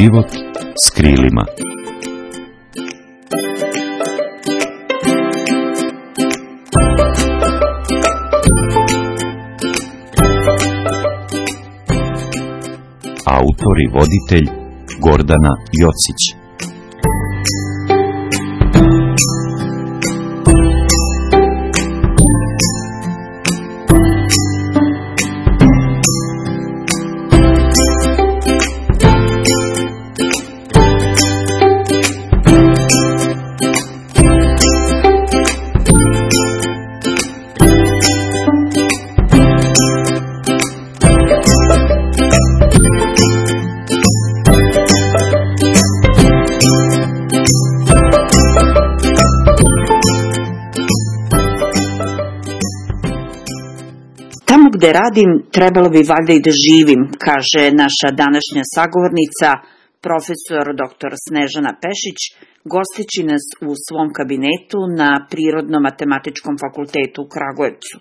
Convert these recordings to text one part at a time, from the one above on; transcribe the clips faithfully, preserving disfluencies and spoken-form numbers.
Život s krilima. Autor i voditelj Gordana Jocić. Gde radim, trebalo bi valjda i da živim, kaže naša današnja sagovornica, profesor doktor Snežana Pešić, gosteći nas u svom kabinetu na Prirodno-matematičkom fakultetu u Kragujevcu.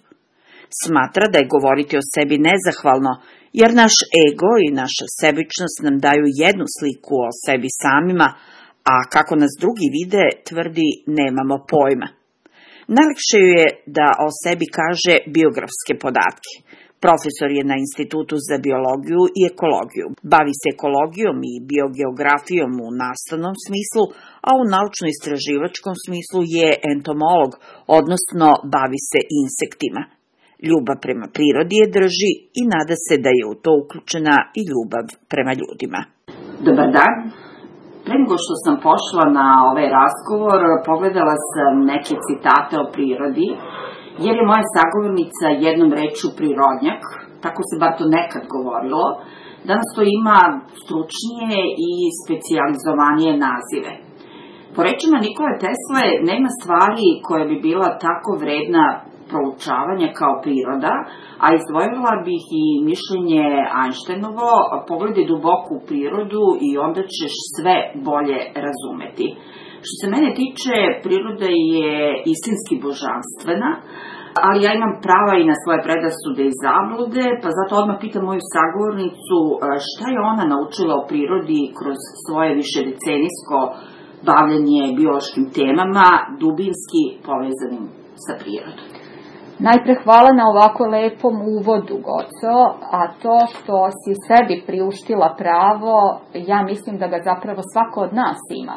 Smatra da je govoriti o sebi nezahvalno, jer naš ego i naša sebičnost nam daju jednu sliku o sebi samima, a kako nas drugi vide, tvrdi, nemamo pojma. Najlakše ju je da o sebi kaže biografske podatke. Profesor je na Institutu za biologiju i ekologiju. Bavi se ekologijom i biogeografijom u nastavnom smislu, a u naučno-istraživačkom smislu je entomolog, odnosno bavi se insektima. Ljubav prema prirodi je drži i nada se da je u to uključena i ljubav prema ljudima. Dobar dan. Pre nego što sam pošla na ovaj razgovor, pogledala sam neke citate o prirodi, jer je moja sagovornica jednom rečju prirodnjak, tako se bar to nekad govorilo, danas to ima stručnije i specijalizovanije nazive. Po rečima Nikole Tesle, nema stvari koja bi bila tako vredna proučavanja kao priroda, a izdvojila bih i mišljenje Einsteinovo, pogledaj duboko u prirodu i onda ćeš sve bolje razumeti. Što se mene tiče, priroda je istinski božanstvena, ali ja imam prava i na svoje predrasude i zablude, pa zato odmah pitam moju sagovornicu šta je ona naučila o prirodi kroz svoje višedecenijsko bavljanje biološkim temama, dubinski povezanim sa prirodom. Najpre hvala na ovako lepom uvodu, Goco, a to što si sebi priuštila pravo, ja mislim da ga zapravo svako od nas ima.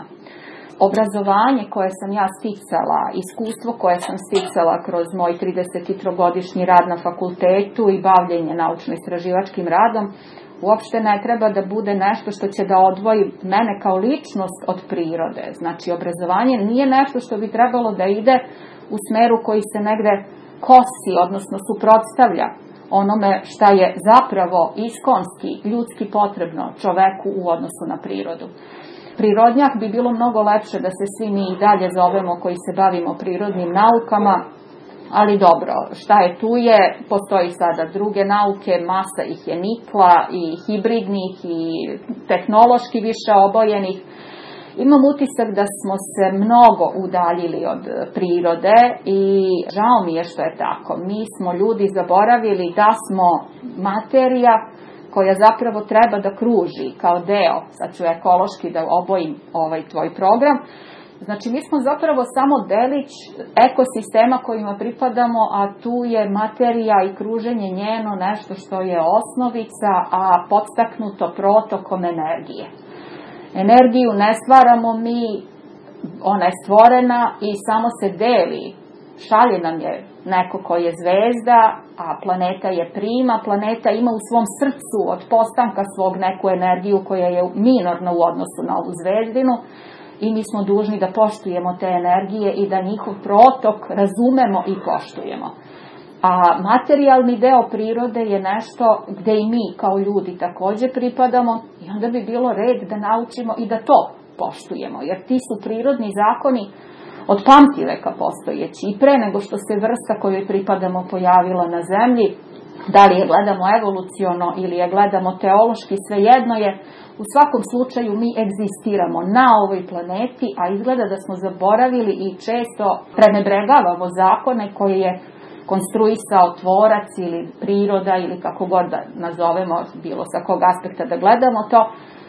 Obrazovanje koje sam ja sticala, iskustvo koje sam sticala kroz moj tridesettrogodišnji rad na fakultetu i bavljenje naučno-istraživačkim radom, uopšte ne treba da bude nešto što će da odvoji mene kao ličnost od prirode. Znači, obrazovanje nije nešto što bi trebalo da ide u smeru koji se negde kosi, odnosno suprotstavlja onome šta je zapravo iskonski, ljudski potrebno čoveku u odnosu na prirodu. Prirodnjak bi bilo mnogo lepše da se svi mi i dalje zovemo koji se bavimo prirodnim naukama, ali dobro, šta je tu je, postoji sada druge nauke, masa ih je nikla i hibridnih i tehnološki više obojenih. Imam utisak da smo se mnogo udaljili od prirode i žao mi je što je tako. Mi smo ljudi zaboravili da smo materija koja zapravo treba da kruži kao deo, sad ću ekološki da obojim ovaj tvoj program, znači mi smo zapravo samo delić ekosistema kojima pripadamo, a tu je materija i kruženje njeno nešto što je osnovica, a podstaknuto protokom energije. Energiju ne stvaramo mi, ona je stvorena i samo se deli. Šalje nam je neko ko je zvezda, a planeta je prima. Planeta ima u svom srcu od postanka svog neku energiju koja je minorna u odnosu na ovu zvezdinu i mi smo dužni da poštujemo te energije i da njihov protok razumemo i poštujemo. A materijalni deo prirode je nešto gde i mi kao ljudi takođe pripadamo i onda bi bilo red da naučimo i da to poštujemo, jer ti su prirodni zakoni od pamtiveka postojeći i pre nego što se vrsta kojoj pripadamo pojavila na zemlji, da li je gledamo evoluciono ili je gledamo teološki, svejedno je, u svakom slučaju mi egzistiramo na ovoj planeti, a izgleda da smo zaboravili i često prenebregavamo zakone koje je konstruisao tvorac ili priroda ili kako god da nazovemo, bilo sa kog aspekta da gledamo to,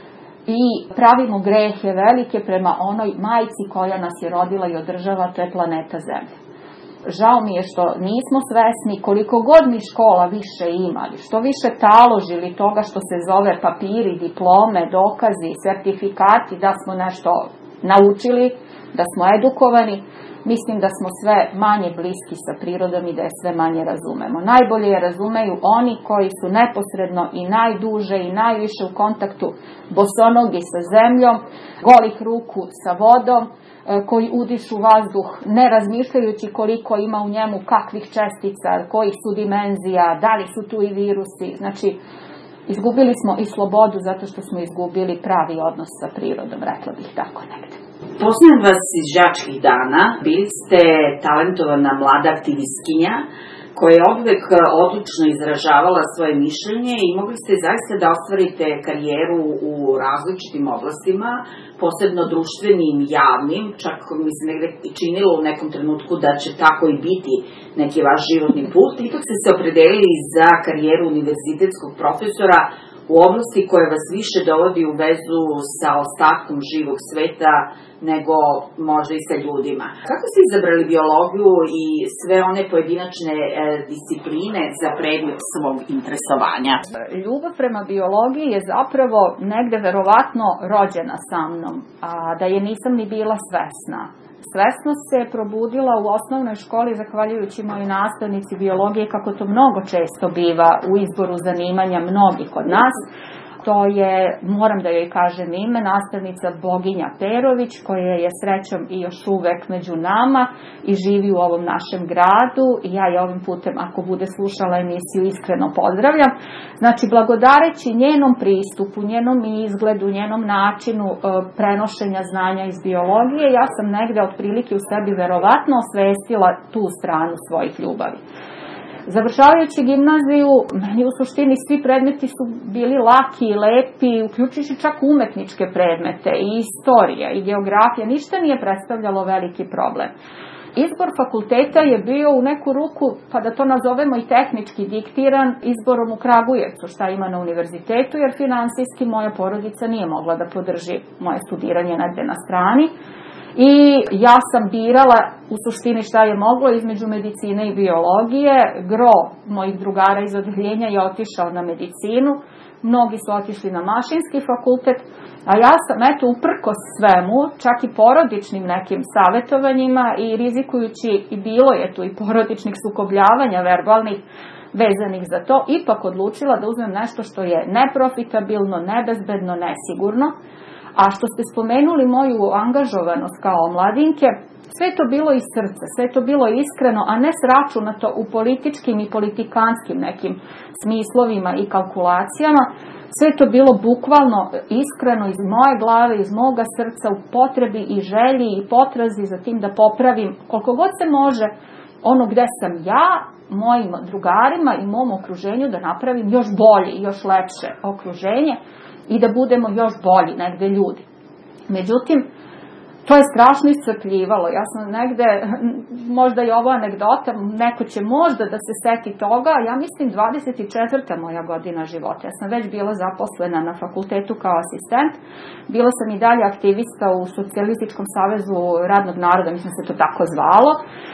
i pravimo grehe velike prema onoj majci koja nas je rodila i održava, to je planeta Zemlja. Žao mi je što nismo svesni koliko god mi škola više imali, što više taložili toga što se zove papiri, diplome, dokazi, sertifikati, da smo nešto naučili, da smo edukovani, mislim da smo sve manje bliski sa prirodom i da je sve manje razumemo. Najbolje je razumeju oni koji su neposredno i najduže i najviše u kontaktu bosonogi sa zemljom, golih ruku sa vodom, koji udišu vazduh ne razmišljajući koliko ima u njemu kakvih čestica, kojih su dimenzija, da li su tu i virusi. Znači, izgubili smo i slobodu zato što smo izgubili pravi odnos sa prirodom, rekla bih tako negde. Poznajem vas iz đačkih dana, bili ste talentovana mlada aktivistkinja koja je odvek odlučno izražavala svoje mišljenje i mogli ste zaista da ostvarite karijeru u različitim oblastima, posebno društvenim, javnim, čak mi se negde činilo u nekom trenutku da će tako i biti neki vaš životni put. Ipak ste se opredelili za karijeru univerzitetskog profesora u oblasti koja vas više dovodi u vezu sa ostatkom živog sveta nego možda i sa ljudima. Kako ste izabrali biologiju i sve one pojedinačne e, discipline za predmet svog interesovanja? Ljubav prema biologiji je zapravo negde verovatno rođena sa mnom, a da je nisam ni bila svesna. Svesnost se je probudila u osnovnoj školi zahvaljujući mojoj nastavnici biologije, kako to mnogo često biva u izboru zanimanja mnogih od nas. To je, moram da joj kažem ime, nastavnica Boginja Perović, koja je srećom i još uvek među nama i živi u ovom našem gradu. I ja je ovim putem, ako bude slušala emisiju, iskreno pozdravljam. Znači, blagodareći njenom pristupu, njenom izgledu, njenom načinu e, prenošenja znanja iz biologije, ja sam negde otprilike u sebi verovatno osvestila tu stranu svojih ljubavi. Završavajući gimnaziju, meni u suštini svi predmeti su bili laki i lepi, uključujući čak umetničke predmete i istorija i geografija, ništa nije predstavljalo veliki problem. Izbor fakulteta je bio u neku ruku, pa da to nazovemo i tehnički diktiran, izborom u Kragujevcu, šta ima na univerzitetu, jer finansijski moja porodica nije mogla da podrži moje studiranje negde na strani. I ja sam birala u suštini šta je moglo između medicine i biologije. Gro mojih drugara iz odeljenja je otišao na medicinu, mnogi su otišli na mašinski fakultet, a ja sam, eto, uprkos svemu, čak i porodičnim nekim savetovanjima i rizikujući, i bilo je tu i porodičnih sukobljavanja verbalnih vezanih za to, ipak odlučila da uzmem nešto što je neprofitabilno, nebezbedno, nesigurno. A što ste spomenuli moju angažovanost kao mladinke, sve to bilo iz srca, sve to bilo iskreno, a ne sračunato u političkim i politikanskim nekim smislovima i kalkulacijama. Sve to bilo bukvalno iskreno iz moje glave, iz moga srca, u potrebi i želji i potrazi za tim da popravim koliko god se može ono gde sam ja, mojim drugarima i mom okruženju da napravim još bolje i još lepše okruženje i da budemo još bolji negde ljudi. Međutim, to je strašno iscrpljivalo. Ja sam negde, možda je ovo anegdota, neko će možda da se seti toga, ja mislim dvadeset četvrta moja godina života. Ja sam već bila zaposlena na fakultetu kao asistent, bila sam i dalje aktivista u Socijalističkom savezu radnog naroda, mislim se to tako zvalo,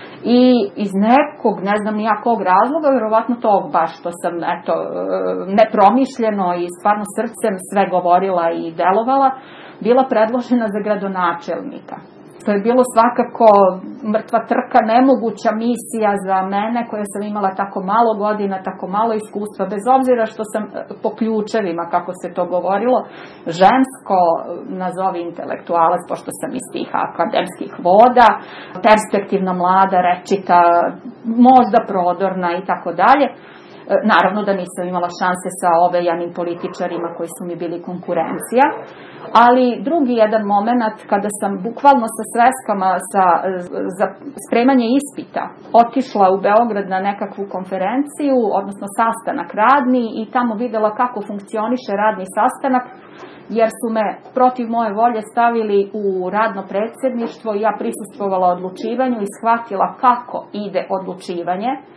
i iz nekog, ne znam nijakog razloga, verovatno tog baš što sam, eto, nepromišljeno i stvarno srcem sve govorila i delovala, bila predložena za gradonačelnika. To je bilo svakako mrtva trka, nemoguća misija za mene koja sam imala tako malo godina, tako malo iskustva, bez obzira što sam po ključevima, kako se to govorilo, žensko, nazovi intelektualac, pošto sam iz tih akademskih voda, perspektivna, mlada, rečita, možda prodorna i tako dalje. Naravno da nisam imala šanse sa ovejanim političarima koji su mi bili konkurencija, ali drugi jedan moment kada sam bukvalno sa sveskama sa, za spremanje ispita otišla u Beograd na nekakvu konferenciju, odnosno sastanak radni, i tamo videla kako funkcioniše radni sastanak, jer su me protiv moje volje stavili u radno predsjedništvo i ja prisustvovala odlučivanju i shvatila kako ide odlučivanje.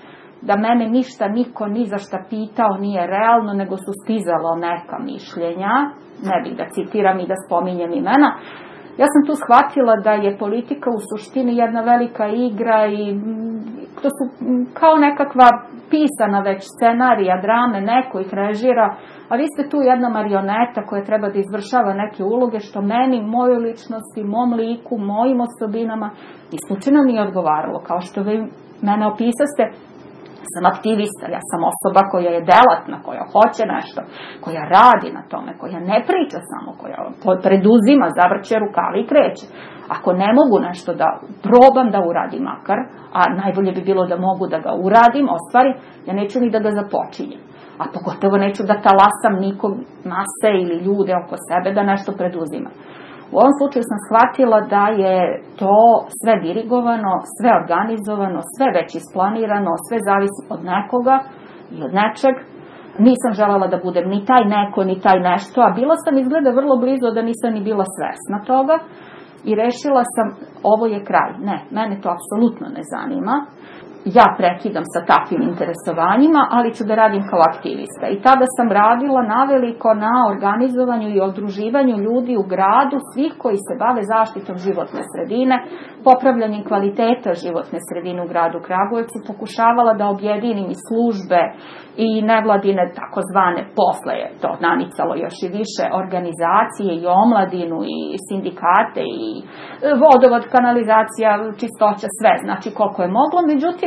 da mene ništa niko ni za šta pitao nije realno, nego su stizalo neka mišljenja, ne bih da citiram i da spominjem imena. Ja sam tu shvatila da je politika u suštini jedna velika igra i to su kao nekakva pisana već scenarija, drame, neko ih režira, a vi ste tu jedna marioneta koja treba da izvršava neke uloge što meni, mojoj ličnosti, mom liku, mojim osobinama isključeno nije odgovaralo. Kao što vi mene opisaste, sam aktivista, ja sam osoba koja je delatna, koja hoće nešto, koja radi na tome, koja ne priča samo, koja preduzima, zavrće rukave i kreće. Ako ne mogu nešto da probam da uradim makar, a najbolje bi bilo da mogu da ga uradim, ostvarim, ja neću ni da ga započinjem. A pogotovo neću da talasam nikom mase ili ljude oko sebe da nešto preduzima. U ovom slučaju sam shvatila da je to sve dirigovano, sve organizovano, sve već isplanirano, sve zavisi od nekoga i od nečeg. Nisam želela da budem ni taj neko, ni taj nešto, a bila sam izgleda vrlo blizu da nisam ni bila svesna toga i rešila sam, ovo je kraj. Ne, mene to apsolutno ne zanima. Ja prekidam sa takvim interesovanjima, ali ću da radim kao aktivista. I tada sam radila naveliko na organizovanju i udruživanju ljudi u gradu, svih koji se bave zaštitom životne sredine, popravljanjem kvaliteta životne sredine u gradu Kragujevcu, pokušavala da objedinim i službe i nevladine takozvane, posle je to nanicalo još i više, organizacije i omladinu i sindikate i vodovod, kanalizacija, čistoća, sve, znači koliko je moglo. Međutim,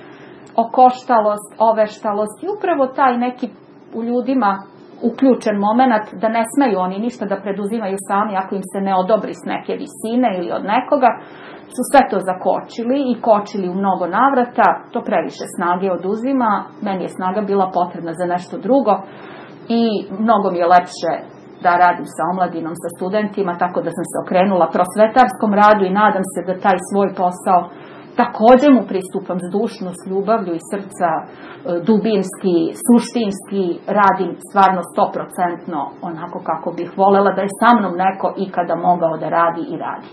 okoštalost, oveštalost i upravo taj neki u ljudima uključen moment da ne smeju oni ništa da preduzimaju sami ako im se ne odobri s neke visine ili od nekoga, su sve to zakočili i kočili u mnogo navrata. To previše snage oduzima, meni je snaga bila potrebna za nešto drugo i mnogo mi je lepše da radim sa omladinom, sa studentima, tako da sam se okrenula prosvetarskom radu i nadam se da taj svoj posao takođe mu pristupam zdušno, s ljubavlju i srca, dubinski, suštinski, radim stvarno stoprocentno onako kako bih volela da je sa mnom neko ikada mogao da radi i radi.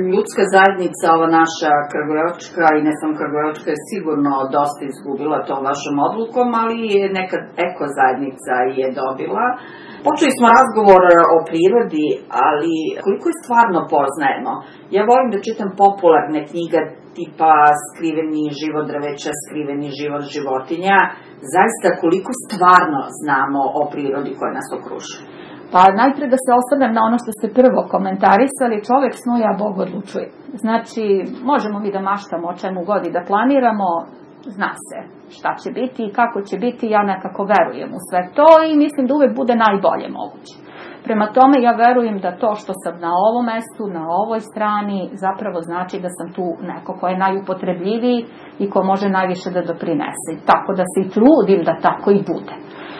Ljudska zajednica, ova naša kragujevačka i ne samo kragujevačka, je sigurno dosta izgubila tom vašom odlukom, ali neka eko zajednica je dobila. Počeli smo razgovor o prirodi, ali koliko je stvarno poznajemo? Ja volim da čitam popularne knjige tipa Skriveni život drveća, Skriveni život životinja. Zaista koliko stvarno znamo o prirodi koja nas okružuje? Pa najpre da se osvrnem na ono što ste prvo komentarisali, čovek snuje, a Bog odlučuje. Znači, možemo mi da maštamo o čemu god i da planiramo, zna se šta će biti i kako će biti, ja nekako verujem u sve to i mislim da uvek bude najbolje moguće. Prema tome, ja verujem da to što sam na ovom mestu, na ovoj strani, zapravo znači da sam tu neko ko je najupotrebljiviji i ko može najviše da doprinese. Tako da se i trudim da tako i bude.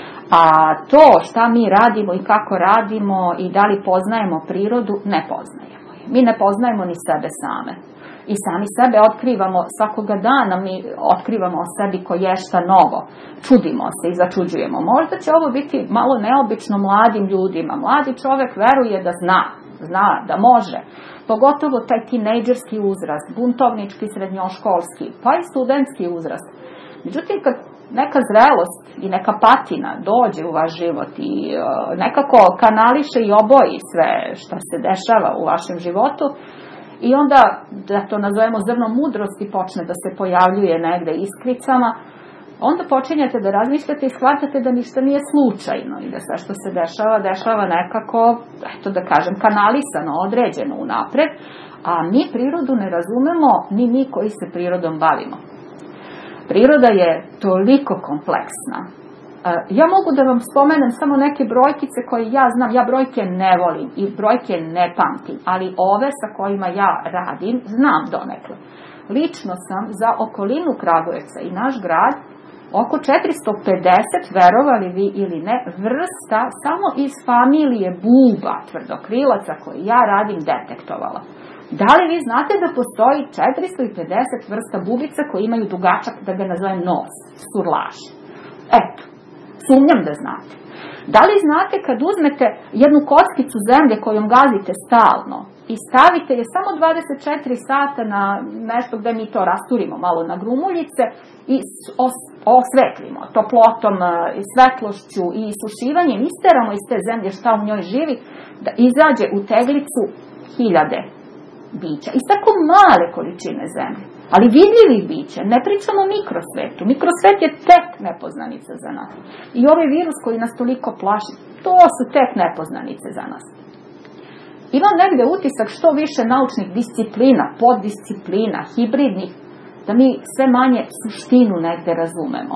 A to šta mi radimo i kako radimo i da li poznajemo prirodu, ne poznajemo. Mi ne poznajemo ni sebe same. I sami sebe otkrivamo, svakoga dana mi otkrivamo o sebi ko je šta novo. Čudimo se i začuđujemo. Možda će ovo biti malo neobično mladim ljudima. Mladi čovek veruje da zna, zna da može. Pogotovo taj tinejdžerski uzrast, buntovnički, srednjoškolski, pa i studentski uzrast. Međutim, kad neka zrelost i neka patina dođe u vaš život i nekako kanališe i oboji sve što se dešava u vašem životu, i onda, da to nazovemo zrno mudrosti, počne da se pojavljuje negde iskricama, onda počinjete da razmišljate i shvatate da ništa nije slučajno i da sve što se dešava, dešava nekako, eto da kažem, kanalisano, određeno unapred, a mi prirodu ne razumemo ni mi koji se prirodom bavimo. Priroda je toliko kompleksna. Ja mogu da vam spomenem samo neke brojkice koje ja znam, ja brojke ne volim i brojke ne pamtim, ali ove sa kojima ja radim znam donekle. Lično sam za okolinu Kragujevca i naš grad oko četiristo pedeset, verovali vi ili ne, vrsta samo iz familije buba, tvrdokrilaca koje ja radim detektovala. Da li vi znate da postoji četiristo pedeset vrsta bubica koji imaju dugačak, da ga nazovem nos, surlaži? Eto. Sumnjam da znate. Da li znate kad uzmete jednu kockicu zemlje kojom gazite stalno i stavite je samo dvadeset četiri sata na nešto gde mi to rasturimo malo na grumuljice i osvetlimo toplotom i svetlošću i isušivanjem, isteramo iz te zemlje šta u njoj živi, da izađe u teglicu hiljade bića. Iz tako male količine zemlje. Ali vidljivih bića, ne pričamo o mikrosvetu. Mikrosvet je tek nepoznanica za nas. I ovaj virus koji nas toliko plaši, to su tek nepoznanice za nas. Imam negde utisak što više naučnih disciplina, poddisciplina, hibridnih, da mi sve manje suštinu negde razumemo.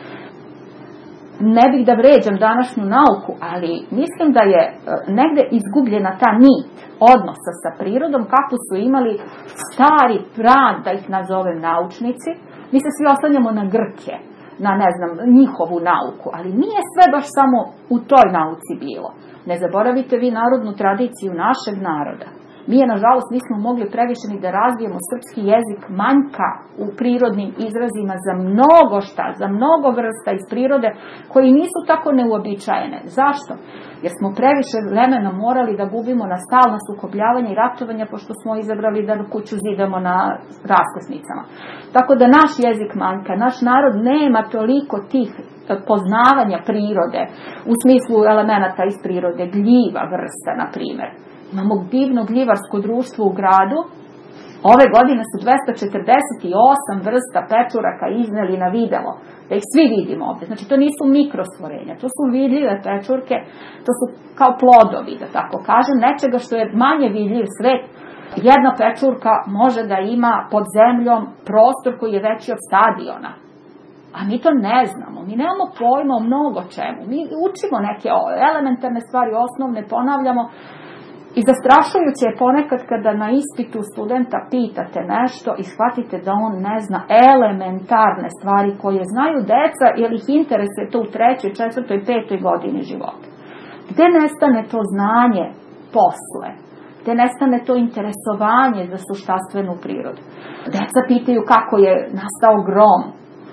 Ne bih da vređam današnju nauku, ali mislim da je negde izgubljena ta nit odnosa sa prirodom, kako su imali stari pran, da ih nazovem naučnici. Mi se svi oslanjamo na Grke, na ne znam, njihovu nauku, ali nije sve baš samo u toj nauci bilo. Ne zaboravite vi narodnu tradiciju našeg naroda. Mi je, nažalost, nismo mogli previše ni da razvijemo srpski jezik, manjka u prirodnim izrazima za mnogo šta, za mnogo vrsta iz prirode koji nisu tako neuobičajene. Zašto? Jer smo previše vremena morali da gubimo na stalna sukobljavanja i ratovanja, pošto smo izabrali da kuću zidamo na raskrsnicama. Tako da naš jezik manjka, naš narod nema toliko tih poznavanja prirode, u smislu elemenata iz prirode, gljiva vrsta, na primjer. Imamo divno gljivarsko društvo u gradu. Ove godine su dvesta četrdeset osam vrsta pečuraka izneli na videlo, da ih svi vidimo ovde. Znači, to nisu mikrostvorenja, to su vidljive pečurke, to su kao plodovi, da tako kažem, nečega što je manje vidljiv svet. Jedna pečurka može da ima pod zemljom prostor koji je veći od stadiona. A mi to ne znamo, mi nemamo pojma o mnogo čemu. Mi učimo neke elementarne stvari, osnovne, ponavljamo. I zastrašujuće je ponekad kada na ispitu studenta pitate nešto i shvatite da on ne zna elementarne stvari koje znaju deca, jer ih interesuje to u trećoj, četvrtoj, petoj godini života. Gde nestane to znanje posle? Gde nestane to interesovanje za suštanstvenu prirodu? Deca pitaju kako je nastao grom.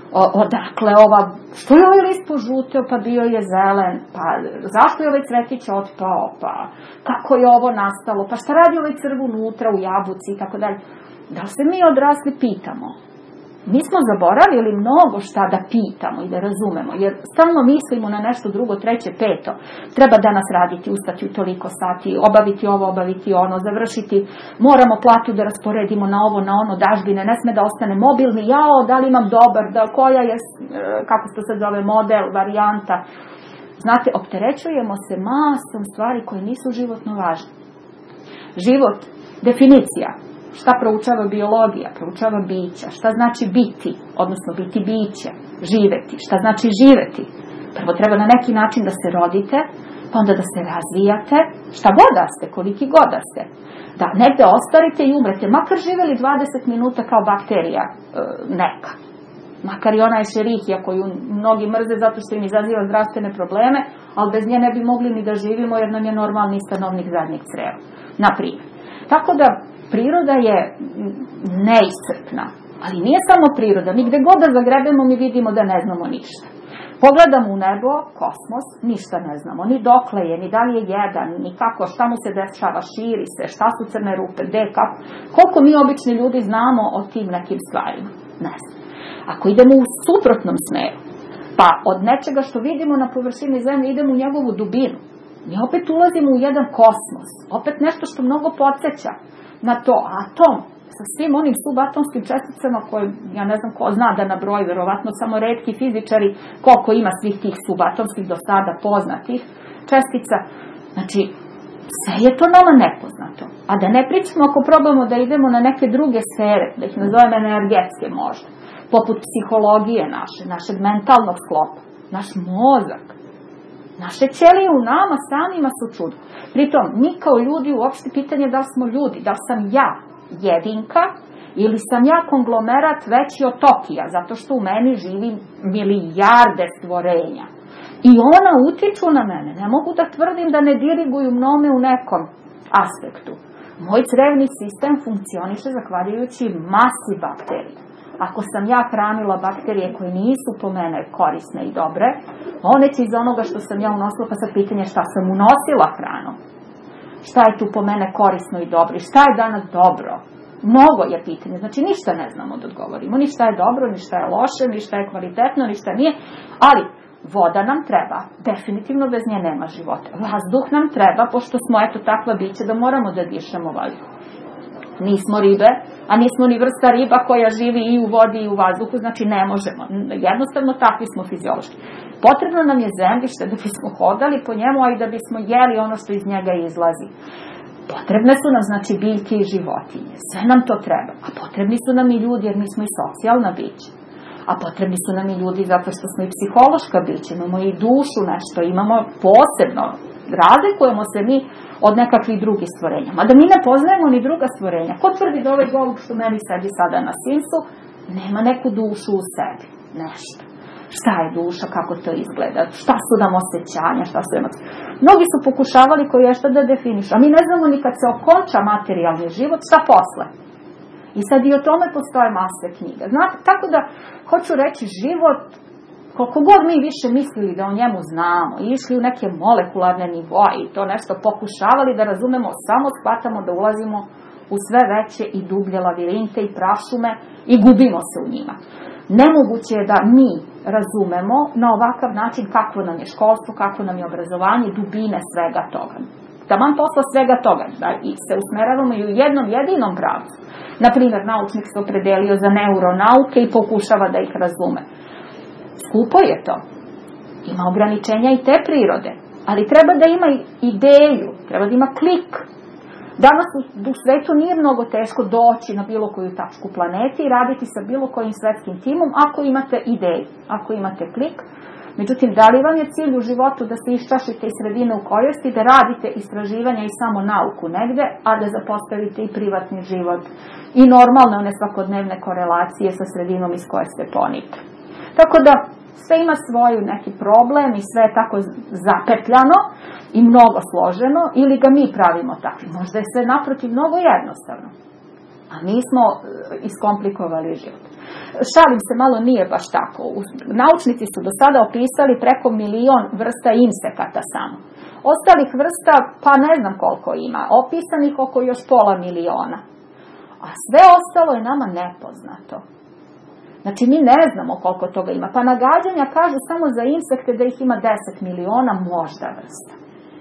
O, odakle ova, što je ovaj list požuteo, pa bio je zelen, pa zašto je ovaj cvetić otpao, pa kako je ovo nastalo, pa šta radi ovaj crv unutra u jabuci i tako dalje. Da li se mi odrasli pitamo? Mi smo zaboravili mnogo šta da pitamo i da razumemo, jer stalno mislimo na nešto drugo, treće, peto. Treba danas raditi, ustati u toliko sati, obaviti ovo, obaviti ono, završiti, moramo platu da rasporedimo na ovo, na ono, dažbine, ne sme da ostane mobilni, jao, da li imam dobar, da koja je, kako se to sad zove, model, varijanta. Znate, opterećujemo se masom stvari koje nisu životno važne. Život, definicija. Šta proučava biologija? Proučava bića. Šta znači biti? Odnosno biti biće. Živeti. Šta znači živeti? Prvo treba na neki način da se rodite, pa onda da se razvijate. Šta god da ste, koliki god da ste. Da negde ostarite i umrete. Makar živeli dvadeset minuta kao bakterija e, neka. Makar i ona Escherichia koju mnogi mrze zato što im izaziva zdravstvene probleme, ali bez nje ne bi mogli ni da živimo jer nam je normalni stanovnik zadnjeg creva. Naprimjer. Tako da priroda je neiscrpna, ali nije samo priroda. Mi gde god da zagrebemo mi vidimo da ne znamo ništa. Pogledamo u nebo, kosmos, ništa ne znamo. Ni dokle je, ni da li je jedan, ni kako, šta mu se dešava, širi se, šta su crne rupe, gde, kako. Koliko mi obični ljudi znamo o tim nekim stvarima? Ne znam. Ako idemo u suprotnom smeru, pa od nečega što vidimo na površini zemlje idemo u njegovu dubinu, mi opet ulazimo u jedan kosmos, opet nešto što mnogo podsjeća na to atom, sa svim onim subatomskim česticama koje, ja ne znam ko zna da nabroji, verovatno samo retki fizičari, koliko ima svih tih subatomskih do sada poznatih čestica. Znači, sve je to nama nepoznato. A da ne pričamo ako probamo da idemo na neke druge sfere, da ih nazovemo energetske možda, poput psihologije naše, našeg mentalnog sklopa, naš mozak, naše ćelije u nama samima su čudo. Pritom, mi kao ljudi uopšte pitanje da li smo ljudi, da li sam ja jedinka ili sam ja konglomerat veći od Tokija, zato što u meni živi milijarde stvorenja. I ona utiču na mene. Ne mogu da tvrdim da ne diriguju mnome u nekom aspektu. Moj crevni sistem funkcioniše zahvaljujući masi bakterija. Ako sam ja hranila bakterije koje nisu po mene korisne i dobre, one će iz onoga što sam ja unosila, pa sad pitanje šta sam unosila hranom. Šta je tu po mene korisno i dobro? Šta je danas dobro? Mnogo je pitanje. Znači ništa ne znamo da odgovorimo. Ni šta je dobro, ni šta je loše, ni šta je kvalitetno, ni šta nije. Ali voda nam treba. Definitivno bez nje nema života. Vazduh nam treba, pošto smo eto takva bića da moramo da dišemo vazduh. Nismo ribe, a nismo ni vrsta riba koja živi i u vodi i u vazduhu, znači ne možemo. Jednostavno takvi smo fiziološki. Potrebno nam je zemljište da bismo hodali po njemu, a i da bismo jeli ono što iz njega izlazi. Potrebne su nam, znači, biljke i životinje. Sve nam to treba. A potrebni su nam i ljudi, jer mi smo i socijalna bića. A potrebni su nam i ljudi zato što smo i psihološka bića. Imamo i dušu nešto, imamo posebno. Razlikujemo se mi od nekakvih drugih stvorenja. Mada mi ne poznajemo ni druga stvorenja. Ko tvrdi da ovaj golub što meni sedi sada na Simsu, nema neku dušu u sebi. Nešto. Šta je duša, kako to izgleda, šta su nam osjećanja, šta su emocije. Mnogi su pokušavali koji je šta da definišu, a mi ne znamo ni kad se okonča materijalni život, šta posle. I sad i o tome postoje mase knjiga. Znate, tako da, hoću reći, život, koliko god mi više mislili da o njemu znamo, i išli u neke molekularne nivoje i to nešto pokušavali da razumemo, samo shvatamo da ulazimo u sve veće i dublje lavirinte i prašume i gubimo se u njima. Nemoguće je da mi razumemo na ovakav način kakvo nam je školstvo, kakvo nam je obrazovanje, dubine svega toga. Taman posla svega toga, da i se usmeravamo i u jednom jedinom pravcu. Naprimjer, naučnik se opredelio za neuronauke i pokušava da ih razume. Skupo je to. Ima ograničenja i te prirode, ali treba da ima ideju, treba da ima klik. Danas u svetu nije mnogo teško doći na bilo koju tačku planete i raditi sa bilo kojim svetskim timom ako imate ideju, ako imate klik. Međutim, da li vam je cilj u životu da se iščašite iz sredine u kojoj ste, da radite istraživanja i samo nauku negde, a da zapostavite i privatni život i normalne one svakodnevne korelacije sa sredinom iz koje ste ponikli. Tako da, sve ima svoju neki problem i sve je tako zapetljano i mnogo složeno, ili ga mi pravimo takvi. Možda je sve naprotiv mnogo jednostavno. a mi smo iskomplikovali život. Šalim se malo, nije baš tako. Naučnici su do sada opisali preko milion vrsta insekata samo. Ostalih vrsta, pa ne znam koliko ima, opisanih oko još pola miliona. A sve ostalo je nama nepoznato. Znači, mi ne znamo koliko toga ima. Pa nagađanja kažu samo za insekte da ih ima deset miliona možda vrsta.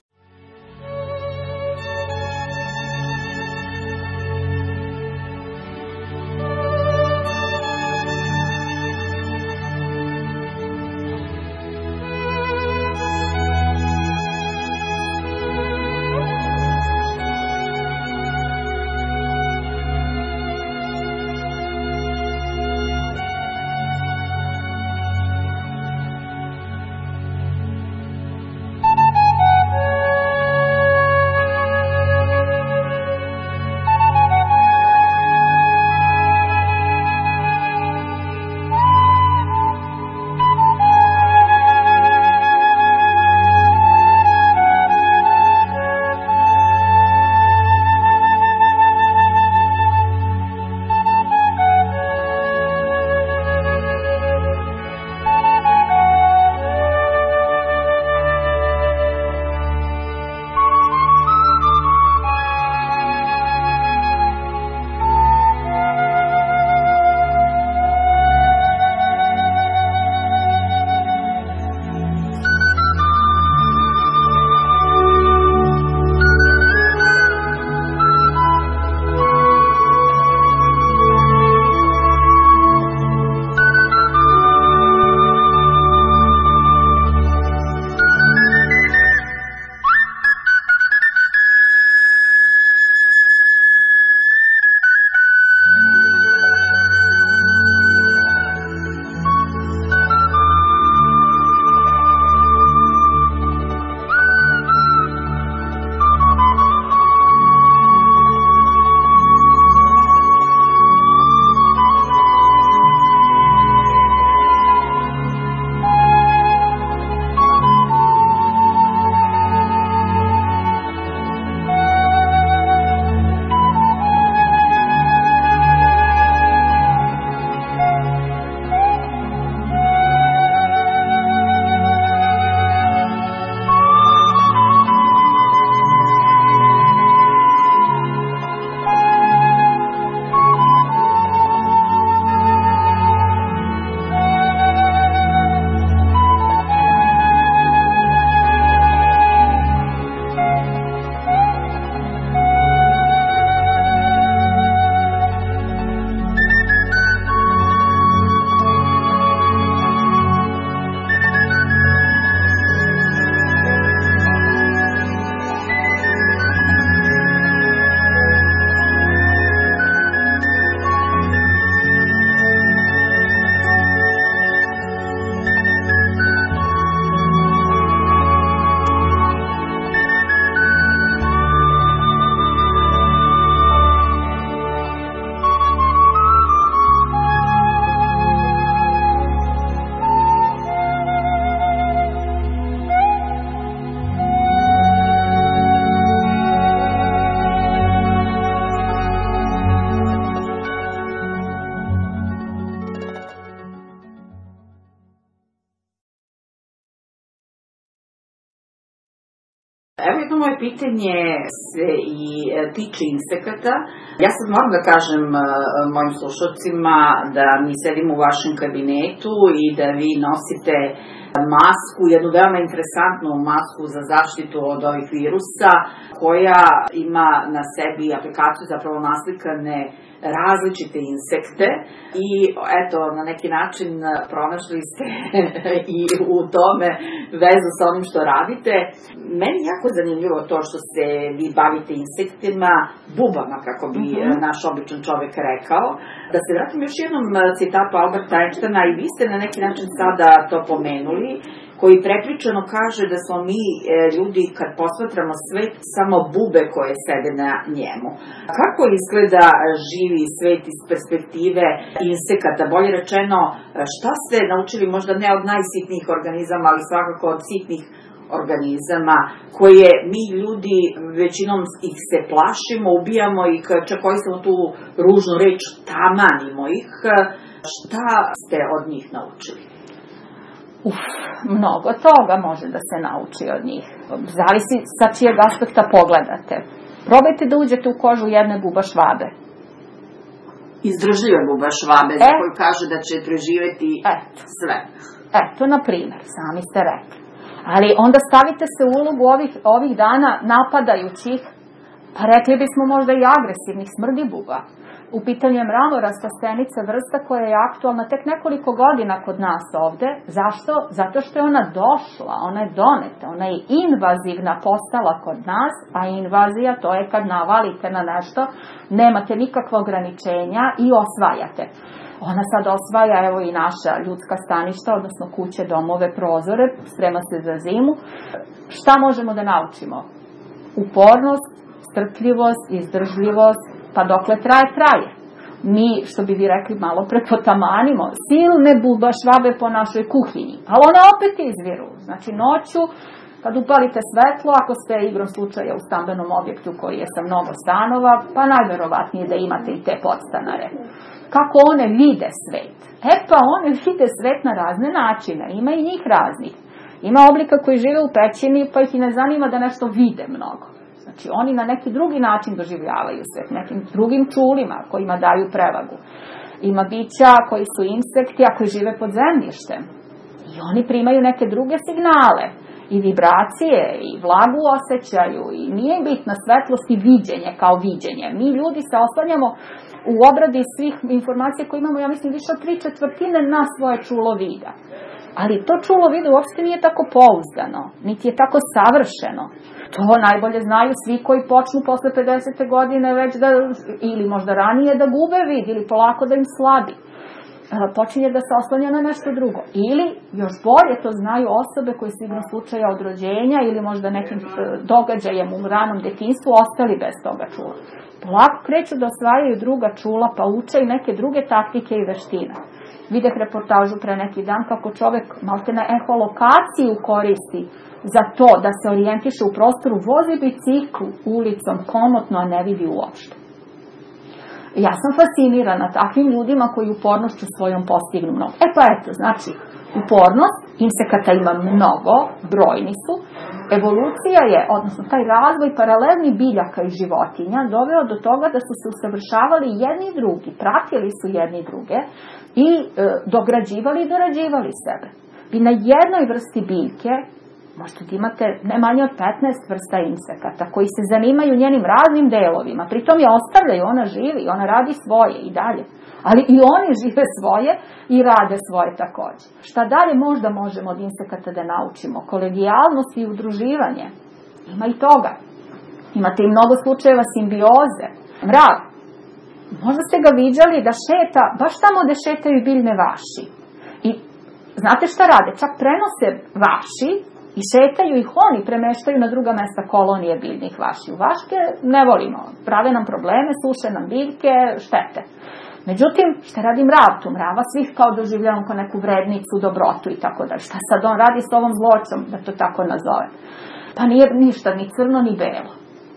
Evo jedno moje pitanje se i tiče insekata. Ja sad moram da kažem mojim slušalcima da mi sedimo u vašem kabinetu i da vi nosite masku, jednu veoma interesantnu masku za zaštitu od ovih virusa, koja ima na sebi aplikaciju zapravo naslikane različite insekte i eto, na neki način pronašli ste i u tome vezu sa onim što radite. Meni je jako zanimljivo to što se vi bavite insektima, bubama, kako bi uh-huh. naš običan čovek rekao. Da se vratim još jednom citatu Alberta Einsteina, i vi ste na neki način sada to pomenuli, koji prepričano kaže da smo mi e, ljudi, kad posmatramo svet, samo bube koje sede na njemu. Kako izgleda živi svet iz perspektive insekata? Bolje rečeno, šta ste naučili možda ne od najsitnijih organizama, ali svakako od sitnih organizama, koje mi ljudi većinom ih se plašimo, ubijamo ih, čak koristimo tu ružnu reč, tamanimo ih. Šta ste od njih naučili? Uf, mnogo toga može da se nauči od njih. Zavisi sa čijeg aspekta pogledate. Probajte da uđete u kožu jedne buba švabe. Izdržljive buba švabe, za koju kaže da će preživeti sve. Eto, na primjer, sami ste rekli. Ali onda stavite se u ulogu ovih, ovih dana napadajućih, pa rekli bismo možda i agresivnih smrdi buba. U pitanju je mramorasta stenica, vrsta koja je aktualna tek nekoliko godina kod nas ovde. Zašto? Zato što je ona došla, ona je doneta, ona je invazivna postala kod nas, a invazija to je kad navalite na nešto, nemate nikakva ograničenja i osvajate. Ona sad osvaja, evo i naša ljudska staništa, odnosno kuće, domove, prozore, sprema se za zimu. Šta možemo da naučimo? Upornost, strpljivost, izdržljivost, pa dokle traje, traje. Mi, što bi vi rekli, malo prepotamanimo, silne buba švabe po našoj kuhinji, ali one opet izviru. Znači, noću, kad upalite svetlo, ako ste igrom slučaja u stambenom objektu koji je sa mnogo stanova, pa najverovatnije da imate i te podstanare. Kako one vide svet? E pa one vide svet na razne načine, ima i njih raznih. Ima oblika koji žive u pećini, pa ih i ne zanima da nešto vide mnogo. Znači, oni na neki drugi način doživljavaju svet, nekim drugim čulima kojima daju prevagu. Ima bića koji su insekti, a koji žive pod zemljištem. I oni primaju neke druge signale, i vibracije, i vlagu osjećaju, i nije bitna svetlost i viđenje kao viđenje. Mi ljudi se oslanjamo u obradi svih informacija koje imamo, ja mislim, više od tri četvrtine na svoje čulo vida. Ali to čulo vida uopšte nije tako pouzdano, niti je tako savršeno. To najbolje znaju svi koji počnu posle pedesete godine već da, ili možda ranije da gube vid, ili polako da im slabi. Počinje da se oslanja na nešto drugo. Ili, još bolje, to znaju osobe koje su igrom slučaja od rođenja ili možda nekim događajem u ranom detinjstvu ostali bez toga čula. Polako kreću da osvajaju druga čula, pa uče i neke druge taktike i veštine. Videh reportažu pre neki dan kako čovek malte na eholokaciju koristi za to da se orijentiše u prostoru, vozi bicikl ulicom komotno, a ne vidi uopšte. Ja sam fascinirana takvim ljudima koji upornošću svojom postignu mnogo. E pa eto, znači, upornost, insekata ima mnogo, brojni su, evolucija je, odnosno taj razvoj paralelni biljaka i životinja doveo do toga da su se usavršavali jedni i drugi, pratili su jedni druge i e, dograđivali i dorađivali sebe. Vi na jednoj vrsti biljke možete da imate ne manje od petnaest vrsta insekata koji se zanimaju njenim raznim delovima. Pritom je ostavljaju, ona živi, ona radi svoje i dalje. Ali i oni žive svoje i rade svoje takođe. Šta dalje možda možemo od insekata da naučimo? Kolegijalnost i udruživanje. Ima i toga. Imate i mnogo slučajeva simbioze. Mrav. Možda ste ga viđali da šeta, baš tamo gde šetaju biljne vaši. I znate šta rade? Čak prenose vaši i šetaju ih oni, premeštaju na druga mesta kolonije biljnih vaši. U vaške ne volimo, prave nam probleme, suše nam biljke, štete. Međutim, šta radi mrav tu? Mrava svih kao doživljavam kao neku vrednicu, dobrotu i tako da. Šta sad on radi s ovom zloćom, da to tako nazove? Pa nije ništa, ni crno, ni belo.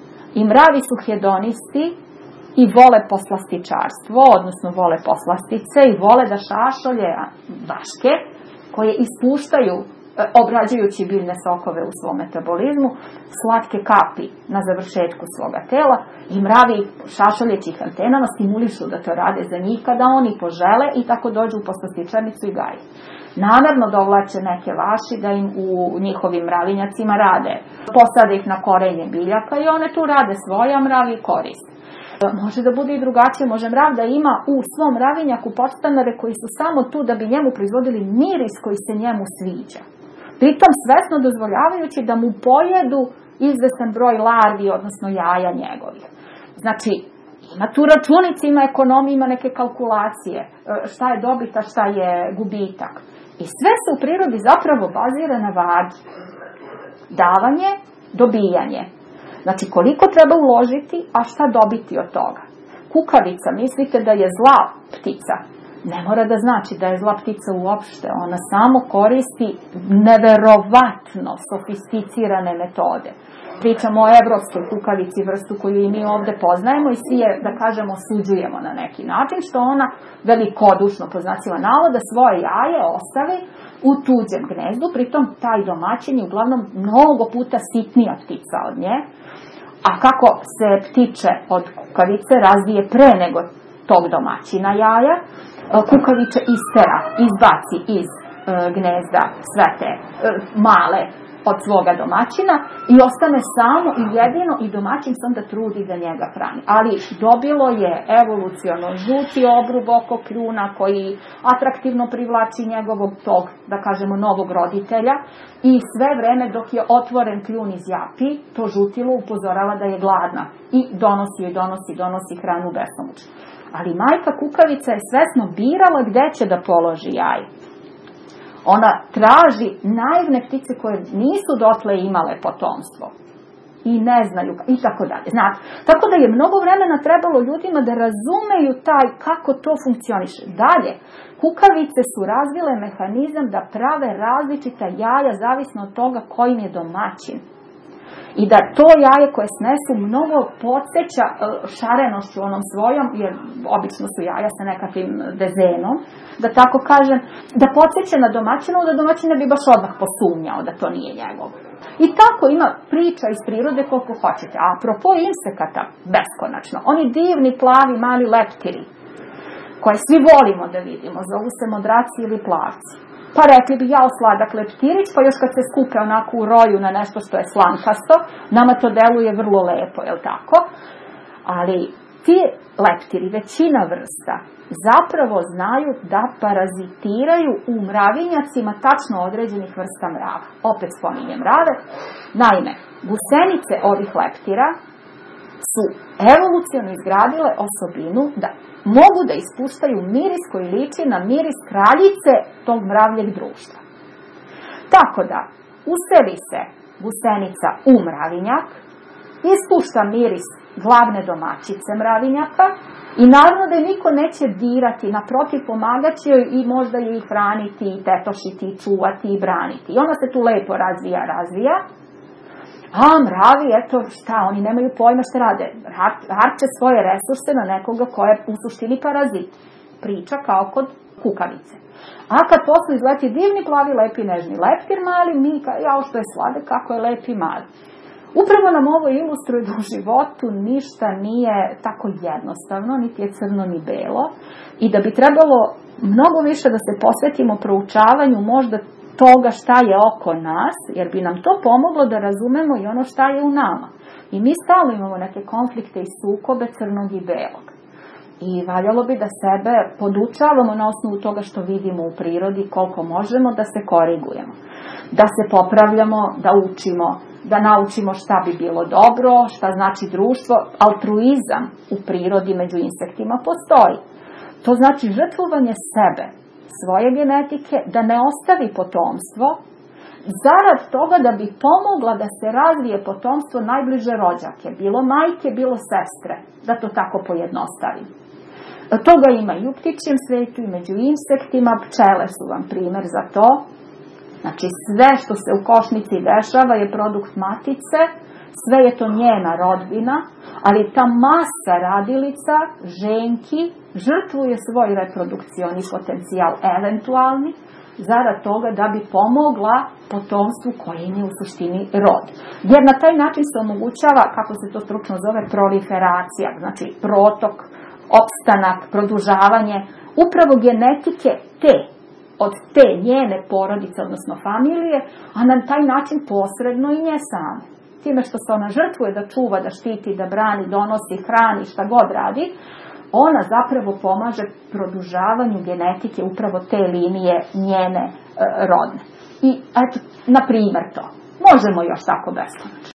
I mravi su hedonisti i vole poslastičarstvo, odnosno vole poslastice i vole da šašolje vaške, koje ispuštaju obrađujući biljne sokove u svom metabolizmu, slatke kapi na završetku svoga tela i mravi šašaljećih antenama stimulišu da to rade za njih kada oni požele i tako dođu u poslastičarnicu i gaju. Namerno dovlače neke vaši da im u njihovim mravinjacima rade. Posade ih na korenje biljaka i one tu rade svoja, mravi koriste. Može da bude i drugačije, može mrav da ima u svom mravinjaku podstanare koji su samo tu da bi njemu proizvodili miris koji se njemu sviđa. Pritom svesno dozvoljavajući da mu pojedu izvesan broj larvi, odnosno jaja njegovih. Znači, ima tu računici, ima ekonomija, ima neke kalkulacije, šta je dobit, a šta je gubitak. I sve se u prirodi zapravo bazira na vagi. Davanje, dobijanje. Znači, koliko treba uložiti, a šta dobiti od toga. Kukavica, mislite da je zla ptica, Ne mora da znači da je zla ptica uopšte, ona samo koristi neverovatno sofisticirane metode. Pričamo o evropskoj kukavici, vrstu koju i mi ovde poznajemo i svi je, da kažemo, osuđujemo na neki način, što ona velikodušno, po znacima navoda, svoje jaje ostavi u tuđem gnezdu, pritom taj domaćin je uglavnom mnogo puta sitnija ptica od nje, a kako se ptiče od kukavice razvije pre nego tog domaćina jaja, kukavice istera, izbaci iz e, gnezda sve te e, male od svoga domaćina i ostane samo i jedino i domaćin se onda trudi da njega hrani. Ali dobilo je evoluciono žuti obrub oko kljuna koji atraktivno privlači njegovog tog, da kažemo, novog roditelja i sve vreme dok je otvoren kljun iz japi, to žutilo upozorava da je gladna i donosi joj, donosi, donosi hranu besomučno. Ali majka kukavica je svesno birala gde će da položi jaje. Ona traži naivne ptice koje nisu dotle imale potomstvo i ne znaju i tako dalje. Znate, tako da je mnogo vremena trebalo ljudima da razumeju taj kako to funkcioniše. Dalje, kukavice su razvile mehanizam da prave različita jaja zavisno od toga kojim je domaćin. I da to jaje koje snesu mnogo podsjeća šarenošću onom svojom, jer obično su jaja sa nekakvim dezenom, da tako kažem, da podsjeća na domaćinu, da domaćin ne bi baš odmah posumnjao da to nije njegov. I tako ima priča iz prirode koliko hoćete. A apropo insekata, beskonačno, oni divni plavi mali leptiri, koje svi volimo da vidimo, zovu se modraci ili plavci. Pa rekli bi, jao sladak leptirić, pa još kad se skupe onako u roju na nešto što je slankasto, nama to deluje vrlo lepo, jel tako? Ali ti leptiri, većina vrsta, zapravo znaju da parazitiraju u mravinjacima tačno određenih vrsta mrava. Opet spominjem mrave. Naime, gusenice ovih leptira su evoluciono izgradile osobinu da mogu da ispuštaju miris koji liči na miris kraljice tog mravljeg društva. Tako da, useli se gusenica u mravinjak, ispušta miris glavne domaćice mravinjaka i naravno da je niko neće dirati, naprotiv pomagaće joj i možda je i hraniti, i tetošiti, i čuvati, i braniti. I ona se tu lepo razvija, razvija. A mravi, eto šta, oni nemaju pojma šta rade. Harče svoje resurse na nekoga ko je u suštini parazit. Priča kao kod kukavice. A kad posle izleti divni, plavi, lepi, nežni leptir mali, mi kao, jao što je slade, kako je lepi mali. Upravo nam ovo ilustruje da u životu ništa nije tako jednostavno, niti je crno ni belo. I da bi trebalo mnogo više da se posvetimo proučavanju možda toga šta je oko nas, jer bi nam to pomoglo da razumemo i ono šta je u nama. I mi stalno imamo neke konflikte i sukobe crnog i belog. I valjalo bi da sebe podučavamo na osnovu toga što vidimo u prirodi, koliko možemo da se korigujemo. Da se popravljamo, da učimo, da naučimo šta bi bilo dobro, šta znači društvo. Altruizam u prirodi među insektima postoji. To znači žrtvovanje sebe, svoje genetike, da ne ostavi potomstvo, zarad toga da bi pomogla da se razvije potomstvo najbliže rođake, bilo majke, bilo sestre, da to tako pojednostavim. Toga ima i u ptičjem svetu, i među insektima, pčele su vam primer za to. Znači sve što se u košnici dešava je produkt matice, sve je to njena rodbina, ali ta masa radilica, ženki, žrtvuje svoj reprodukcioni potencijal eventualni, zarad toga da bi pomogla potomstvu koje je u suštini rod. Jer na taj način se omogućava, kako se to stručno zove, proliferacija, znači protok, opstanak, produžavanje, upravo genetike te, od te njene porodice, odnosno familije, a na taj način posredno i nje same. Time što se ona žrtvuje da čuva, da štiti, da brani, donosi, hrani, šta god radi, ona zapravo pomaže produžavanju genetike upravo te linije njene e, rodne. I eto, na primjer to. Možemo još tako beskonačno.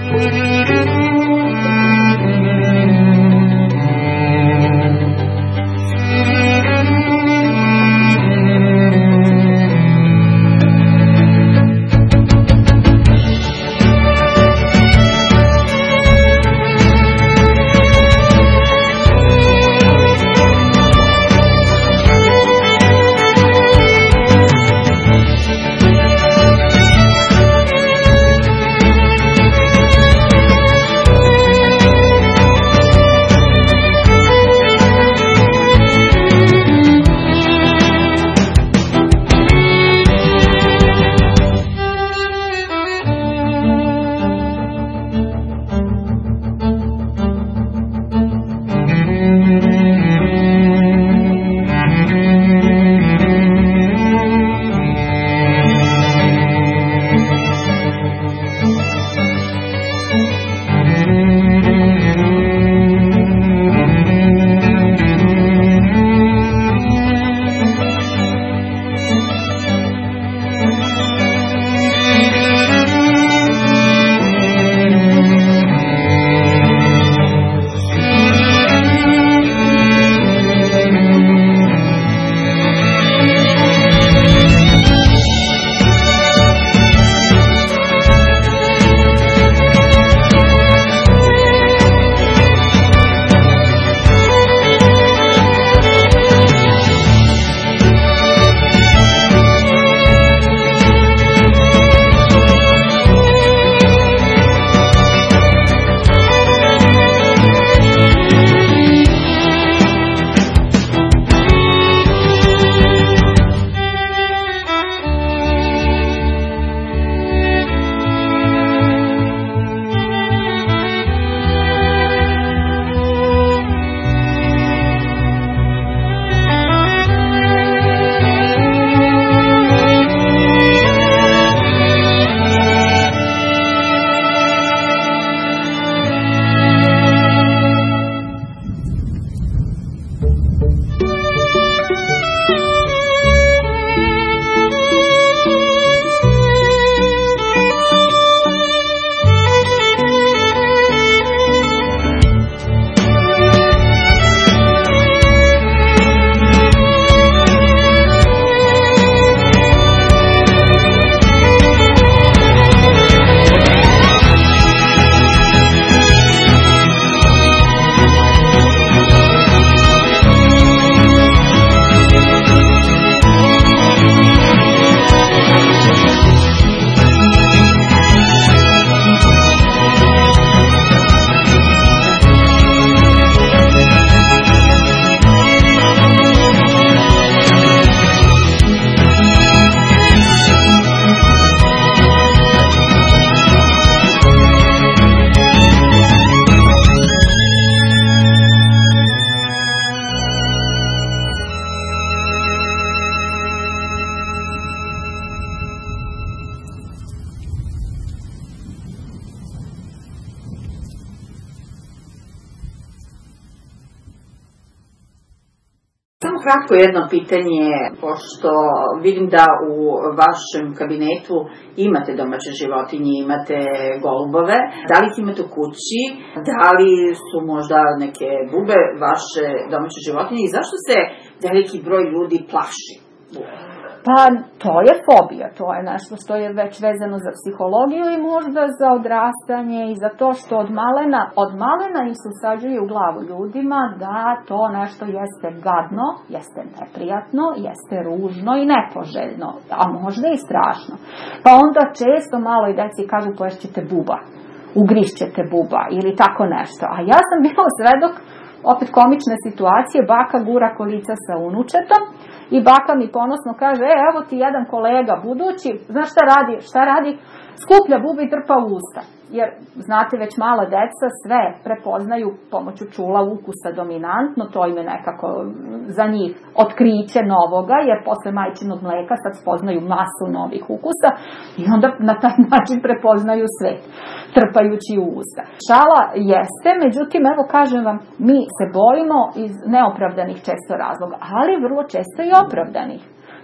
Samo kratko jedno pitanje, pošto vidim da u vašem kabinetu imate domaće životinje, imate golubove, da li ih imate u kući, da li su možda neke bube vaše domaće životinje i zašto se veliki broj ljudi plaši bube? Pa to je fobija, to je nešto što je već vezano za psihologiju i možda za odrastanje i za to što od malena, od malena im se usađuje u glavu ljudima da to nešto jeste gadno, jeste neprijatno, jeste ružno i nepoželjno, a možda i strašno. Pa onda često malo i deci kažu poješćete buba, ugrišćete buba ili tako nešto. A ja sam bila svedok opet komične situacije, baka gura kolica sa unučetom i baka mi ponosno kaže, e, evo ti jedan kolega budući, znaš šta radi, šta radi? Skuplja bubi i trpa u usta. Jer, znate, već mala deca sve prepoznaju pomoću čula, ukusa dominantno, to im je nekako za njih otkriće novoga, jer posle majčinog mleka sad spoznaju masu novih ukusa i onda na taj način prepoznaju svet, trpajući u usta. Šala jeste, međutim, evo kažem vam, mi se bojimo iz neopravdanih često razloga, ali vrlo često i opravdanih.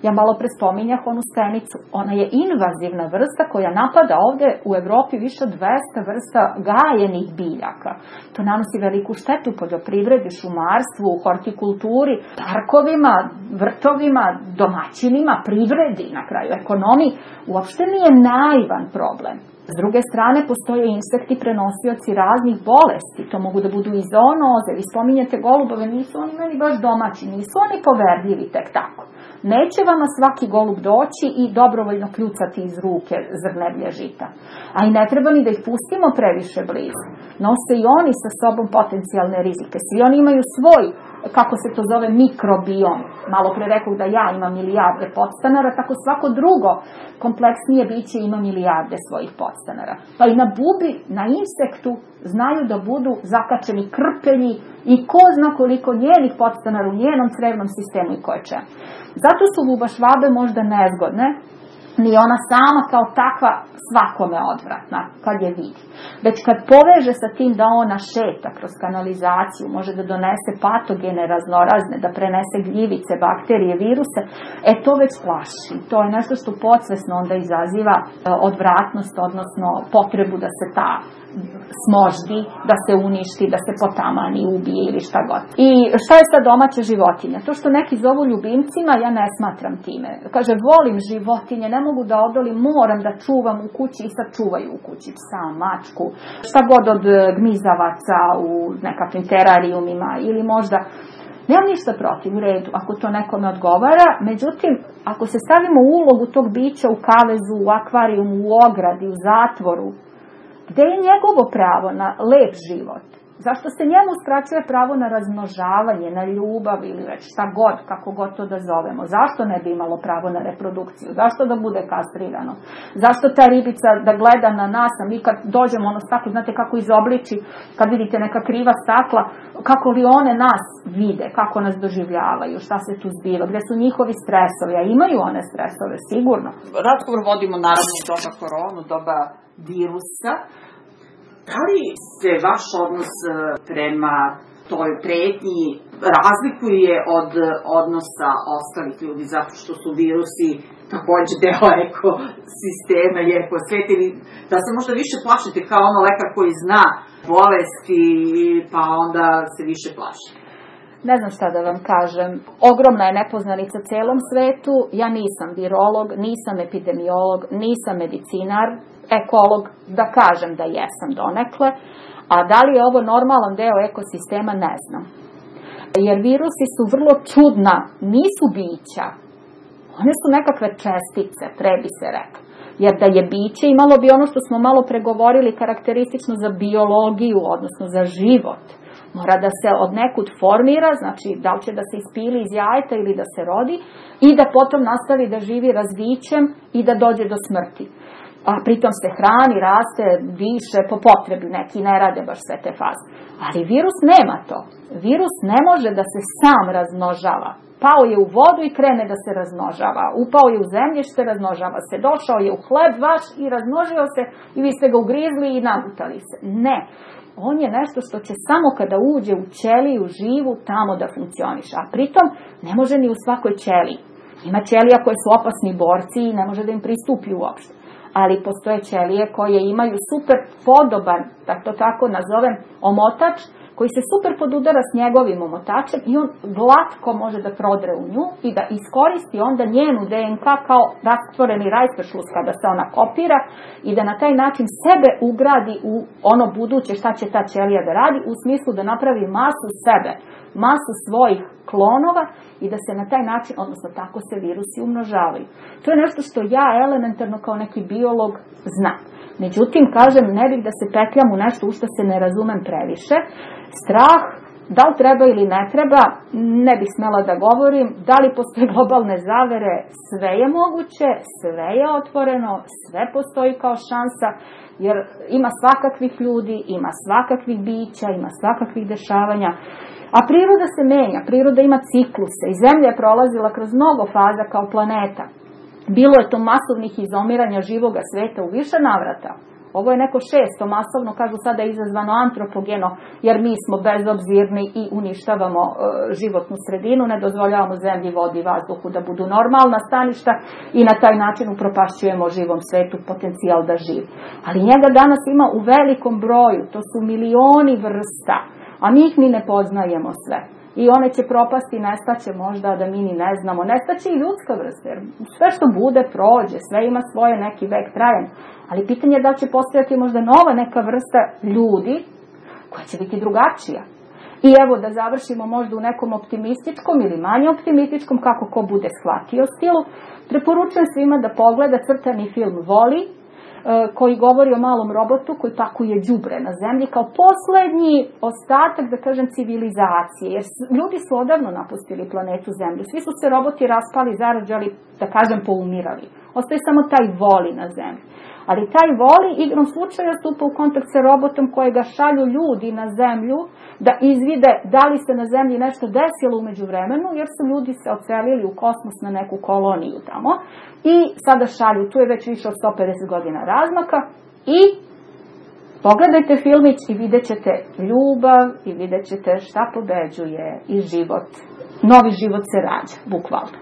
Ja malo pre spominjah onu stenicu. Ona je invazivna vrsta koja napada ovde u Evropi više od dvesta vrsta gajenih biljaka. To nanosi veliku štetu poljoprivredi, šumarstvu, hortikulturi, parkovima, vrtovima, domaćinima, privredi, na kraju ekonomiji. Uopšte nije naivan problem. S druge strane, postoje insekti prenosioci raznih bolesti. To mogu da budu i zoonoze. Vi spominjete golubove, nisu oni meni baš domaći, nisu oni poverljivi tek tako. Neće vama svaki golub doći i dobrovoljno kljucati iz ruke zrnevlje žita. A i ne treba ni da ih pustimo previše blizu. Nose i oni sa sobom potencijalne rizike. Svi oni imaju svoj, kako se to zove, mikrobiom. Malo pre rekao da ja imam milijarde podstanara, tako svako drugo kompleksnije biće ima milijarde svojih podstanara. Pa i na bubi, na insektu, znaju da budu zakačeni krpelji i ko zna koliko njenih podstanara u njenom crevnom sistemu i koje čemu. Zato su bubašvabe možda nezgodne, ni ona sama kao takva svakome odvratna kad je vidi. Već kad poveže sa tim da ona šeta kroz kanalizaciju, može da donese patogene raznorazne, da prenese gljivice, bakterije, viruse, e to već plaši. To je nešto što podsvesno onda izaziva odvratnost, odnosno potrebu da se ta smoždi, da se uništi, da se potamani, ubije ili šta god. I šta je sad domaća životinja? To što neki zovu ljubimcima, ja ne smatram time. Kaže, volim životinje, ne mogu da odolim, moram da čuvam u kući i sad čuvaju u kući psa, mačku, šta god od gmizavaca u nekakvim terarijumima ili možda. Nemam ništa protiv, u redu, ako to nekome odgovara, međutim, ako se stavimo u ulogu tog bića u kavezu, u akvarijumu, u ogradi, u zatvoru, gde je njegovo pravo na lep život? Zašto se njemu uskraćuje pravo na razmnožavanje, na ljubav ili već šta god, kako god to da zovemo? Zašto ne bi imalo pravo na reprodukciju? Zašto da bude kastrirano? Zašto ta ribica da gleda na nas, a mi kad dođemo ono staklo, znate kako izobliči, kad vidite neka kriva stakla, kako li one nas vide, kako nas doživljavaju, šta se tu zbiva, gde su njihovi stresovi, a imaju one stresove, sigurno. Razgovor vodimo naravno u doba koronu, doba virusa. Da li se vaš odnos prema toj pretnji razlikuje od odnosa ostalih ljudi, zato što su virusi takođe deo ekosistema i ekosveta, da se možda više plašite kao ono lekar koji zna bolesti, pa onda se više plaši? Ne znam šta da vam kažem. Ogromna je nepoznanica celom svetu. Ja nisam virolog, nisam epidemiolog, nisam medicinar, ekolog, da kažem da jesam donekle. A da li je ovo normalan deo ekosistema, ne znam. Jer virusi su vrlo čudna, nisu bića. One su nekakve čestice, pre bi se reklo. Jer da je biće, imalo bi ono što smo malo pregovorili karakteristično za biologiju, odnosno za život. Mora da se od nekud formira, znači da li će da se ispili iz jajeta ili da se rodi i da potom nastavi da živi razvićem i da dođe do smrti. A pritom se hrani, raste, diše, po potrebi, neki ne rade baš sve te faze. Ali virus nema to. Virus ne može da se sam razmnožava. Pao je u vodu i krene da se razmnožava. Upao je u zemljište, razmnožava se. Došao je u hleb vaš i razmnožio se i vi ste ga ugrizli i nagutali se. Ne. On je nešto što će samo kada uđe u ćeliju živu tamo da funkcioniše. A pritom ne može ni u svakoj ćeliji. Ima ćelija koje su opasni borci i ne može da im pristupi uopšte. Ali postoje ćelije koje imaju super podoban, da to tako nazovem, omotač, koji se super podudara s njegovim omotačem i on glatko može da prodre u nju i da iskoristi onda njenu D N K kao rastvoreni rajsperšlus kada se ona kopira i da na taj način sebe ugradi u ono buduće šta će ta ćelija da radi, u smislu da napravi masu sebe, masu svojih klonova i da se na taj način, odnosno tako se virusi umnožavaju. To je nešto što ja elementarno kao neki biolog znam. Međutim, kažem, ne bih da se petljam u nešto u što se ne razumem previše. Strah, da li treba ili ne treba, ne bih smela da govorim. Da li postoje globalne zavere, sve je moguće, sve je otvoreno, sve postoji kao šansa, jer ima svakakvih ljudi, ima svakakvih bića, ima svakakvih dešavanja. A priroda se menja, priroda ima cikluse i Zemlja je prolazila kroz mnogo faza kao planeta. Bilo je to masovnih izumiranja živoga sveta u više navrata. Ovo je neko šesto, masovno, kažu sada je izazvano antropogeno, jer mi smo bezobzirni i uništavamo e, životnu sredinu, ne dozvoljavamo zemlji, vodi i vazduhu da budu normalna staništa i na taj način upropašćujemo živom svetu potencijal da živi. Ali njega danas ima u velikom broju, to su milioni vrsta, a mi ih ni ne poznajemo sve. I one će propasti, nestaće možda da mi ni ne znamo. Nestaće i ljudska vrsta, jer sve što bude prođe, sve ima svoje neki vek trajan. Ali pitanje je da će postojati možda nova neka vrsta ljudi koja će biti drugačija. I evo da završimo možda u nekom optimističkom ili manje optimističkom, kako ko bude shvatio stilu. Preporučujem svima da pogleda crtani film Voli, koji govori o malom robotu koji pakuje đubre na zemlji kao poslednji ostatak, da kažem, civilizacije. Jer ljudi su odavno napustili planetu Zemlju. Svi su se roboti raspali, zarađali, da kažem, poumirali. Ostaje samo taj Voli na zemlji. Ali taj Voli igrom slučaja stupa u kontakt sa robotom kojega šalju ljudi na zemlju da izvide da li se na zemlji nešto desilo umeđu vremenu, jer su ljudi se odselili u kosmos na neku koloniju tamo. I sada šalju, tu je već više od sto pedeset godina razmaka i pogledajte filmić i vidjet ćete ljubav i vidjet ćete šta pobeđuje i život. Novi život se rađa, bukvalno.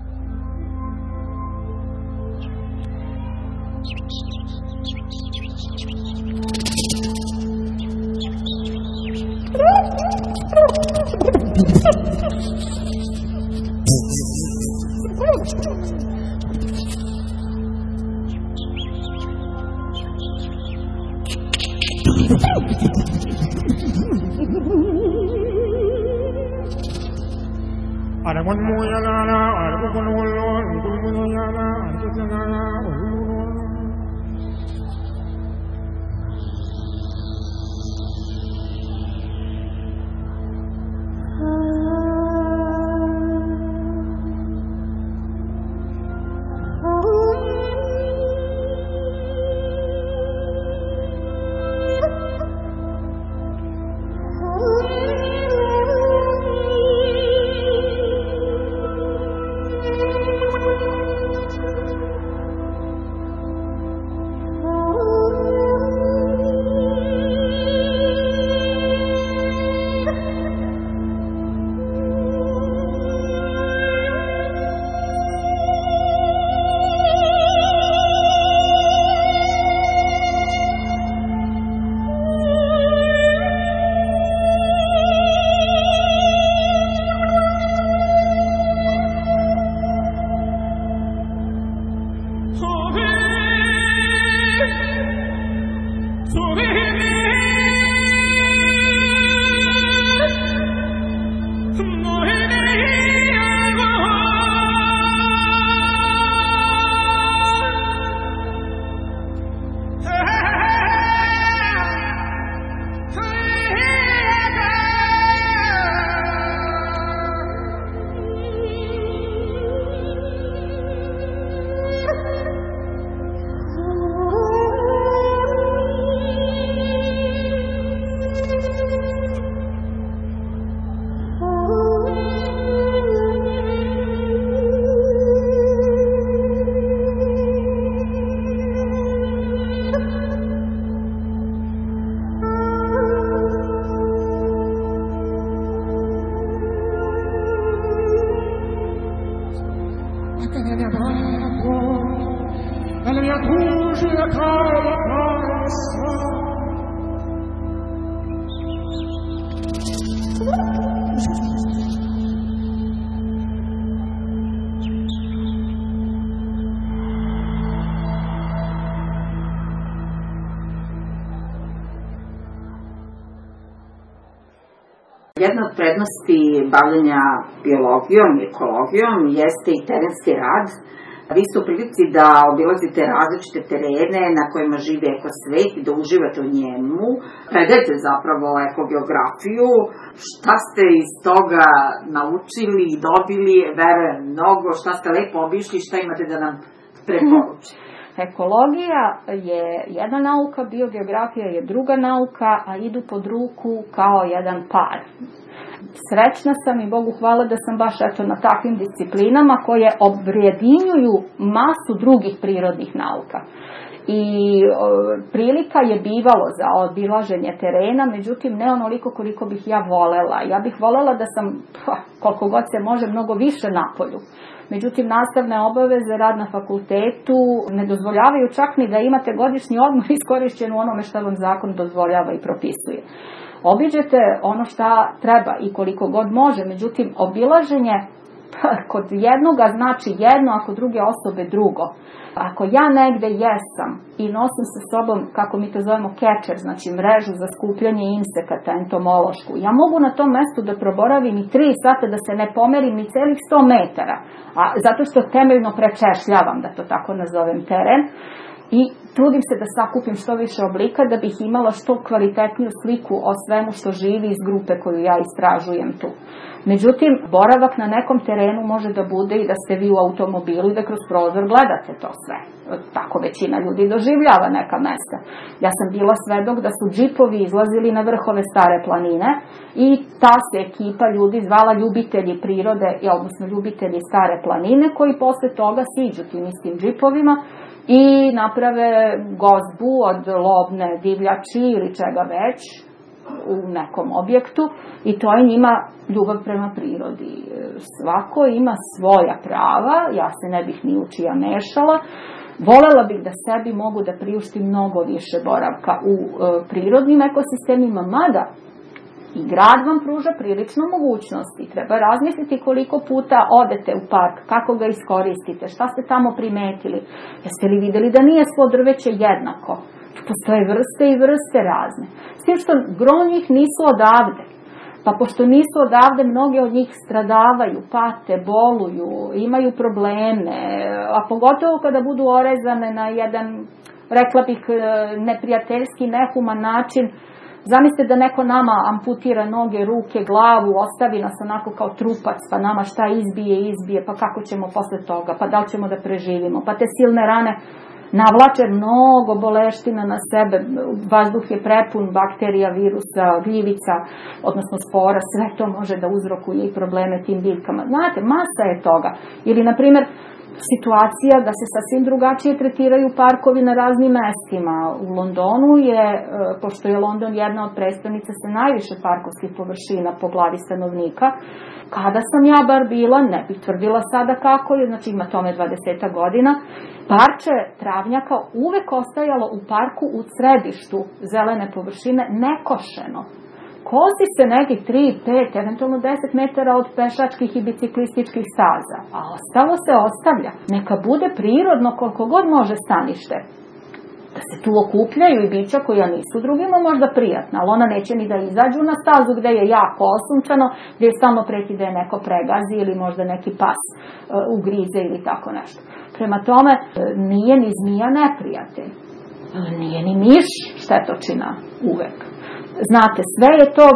Jedna od prednosti bavljanja biologijom i ekologijom jeste i terenski rad. Vi ste u prilici da obilazite različite terene na kojima živi ekosvet i da uživate u njemu. Predajete zapravo ekogeografiju. Šta ste iz toga naučili i dobili, verujem mnogo, šta ste lepo obišli, šta imate da nam preporučite? Ekologija je jedna nauka, biogeografija je druga nauka, a idu pod ruku kao jedan par. Srećna sam i Bogu hvala da sam baš eto na takvim disciplinama koje objedinjuju masu drugih prirodnih nauka. i o, prilika je bivalo za obilaženje terena, međutim ne onoliko koliko bih ja volela. Ja bih volela da sam, pa, koliko god se može, mnogo više napolju. Međutim, nastavne obaveze, rad na fakultetu ne dozvoljavaju čak ni da imate godišnji odmor iskorišćen u onome što vam zakon dozvoljava i propisuje. Obiđete ono šta treba i koliko god može, međutim, obilaženje kod jednoga znači jedno, a kod druge osobe drugo. Ako ja negde jesam i nosim sa sobom, kako mi to zovemo, catcher, znači mrežu za skupljanje insekata entomološku, ja mogu na tom mestu da proboravim i tri sata, da se ne pomerim ni celih sto metara, a zato što temeljno prečešljavam, da to tako nazovem, teren, i trudim se da sakupim što više oblika da bih imala što kvalitetniju sliku o svemu što živi iz grupe koju ja istražujem tu. Međutim, boravak na nekom terenu može da bude i da ste vi u automobilu i da kroz prozor gledate to sve. Tako većina ljudi doživljava neka mesta. Ja sam bila svedok da su džipovi izlazili na vrhove Stare planine i ta se ekipa ljudi zvala ljubitelji prirode, odnosno ljubitelji Stare planine, koji posle toga siđu tim istim džipovima i naprave gozbu od lovne divljači ili čega već u nekom objektu i to je njima ljubav prema prirodi. Svako ima svoja prava, ja se ne bih ni u čija mešala. Volela bih da sebi mogu da priuštim mnogo više boravka u e, prirodnim ekosistemima, mada i grad vam pruža prilično mogućnosti. Treba razmisliti koliko puta odete u park, kako ga iskoristite, šta ste tamo primetili. Jeste li videli da nije svo drveće jednako? Postoje vrste i vrste razne. S tim što gro njih nisu odavde. Pa pošto nisu odavde, mnoge od njih stradavaju, pate, boluju, imaju probleme, a pogotovo kada budu orezane na jedan, rekla bih, neprijateljski, nehuman način. Zamislite da neko nama amputira noge, ruke, glavu, ostavi nas onako kao trupac, pa nama šta izbije, izbije, pa kako ćemo posle toga, pa da li ćemo da preživimo, pa te silne rane navlače mnogo boleština na sebe, vazduh je prepun bakterija, virusa, gljivica, odnosno spora, sve to može da uzrokuje i probleme tim biljkama. Znate, masa je toga. Ili, na primjer, situacija da se sasvim drugačije tretiraju parkovi na raznim mestima. U Londonu je, pošto je London jedna od predstavnica sa najviše parkovskih površina po glavi stanovnika, kada sam ja bar bila, ne bih tvrdila sada kako je, znači ima tome dvadeset godina, parče travnjaka uvek ostajalo u parku u središtu zelene površine nekošeno. Kosi se neki tri, pet, eventualno deset metara od pešačkih i biciklističkih staza, a ostalo se ostavlja. Neka bude prirodno koliko god može stanište. Da se tu okupljaju i bića koja nisu drugima možda prijatna, ali ona neće ni da izađu na stazu gde je jako osunčano, gde je stalno preti da je neko pregazi ili možda neki pas uh, ugrize ili tako nešto. Prema tome, nije ni zmija neprijatelj, nije ni miš štetočina uvek. Znate, sve je to,